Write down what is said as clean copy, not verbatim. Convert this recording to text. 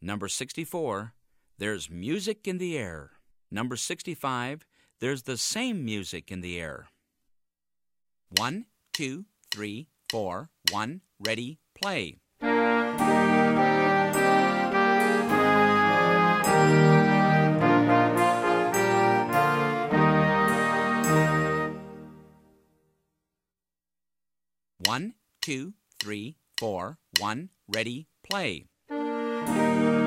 Number 64, there's music in the air. Number 65, there's the same music in the air. 1, 2, 3, 4, 1, ready, play. One, two, three, four, one, ready, play.